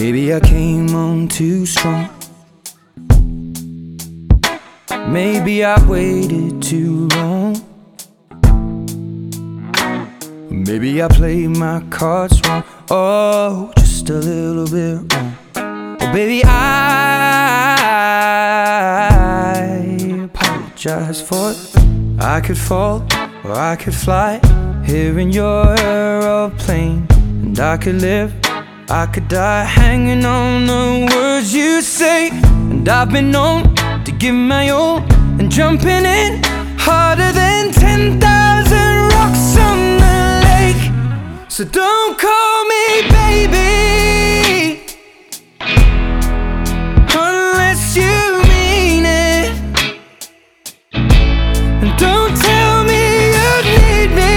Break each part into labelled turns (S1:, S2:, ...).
S1: Maybe I came on too strong. Maybe I waited too long. Maybe I played my cards wrong. Oh, just a little bit wrong. Oh, baby, I apologize for it. I could fall or I could fly here in your aeroplane, and I could live, I could die hanging on the words you say. And I've been known to give my all and jumping in harder than 10,000 rocks on the lake. So don't call me baby unless you mean it, and don't tell me you need me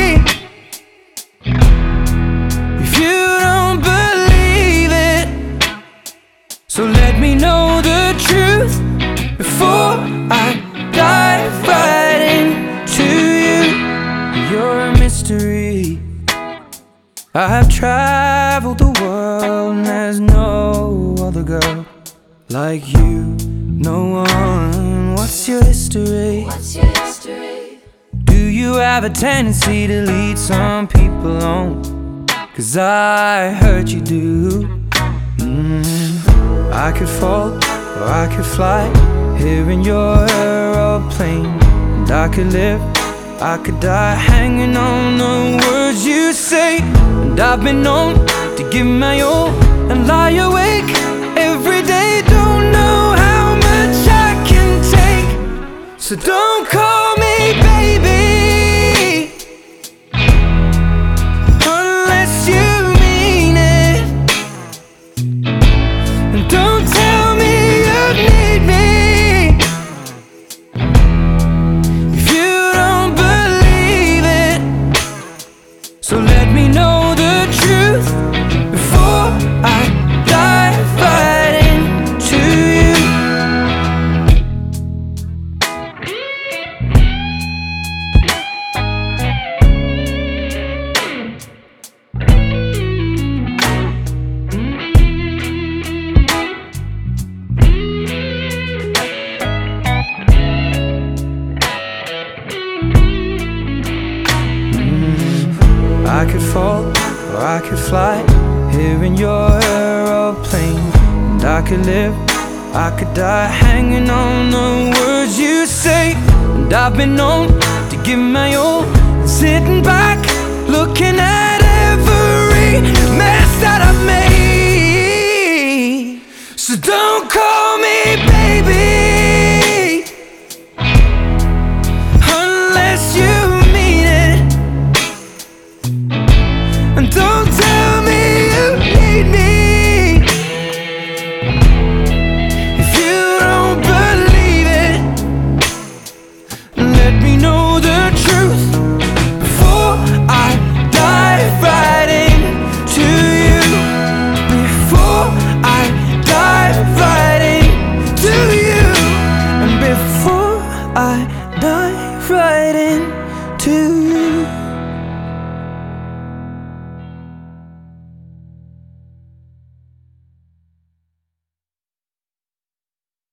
S1: if you don't believe it. So let me know the truth before I dive right into you. You're a mystery. I have traveled the world and there's no other girl like you. No one. What's your history?
S2: What's your history?
S1: Do you have a tendency to lead some people on? 'Cause I heard you do. I could fall or I could fly here in your aeroplane, and I could live, I could die hanging on the words you say. And I've been known to give my all and lie awake every day. Don't know how much I can take. So don't call me baby unless you mean it, and don't tell me you need me if you don't believe it. So let me know the truth before I dive right into you. I could fall or I could fly here in your aeroplane, and I could live, I could die hanging on the words you say. And I've been known to give my all and sitting back looking at every mess that I've made. So don't call me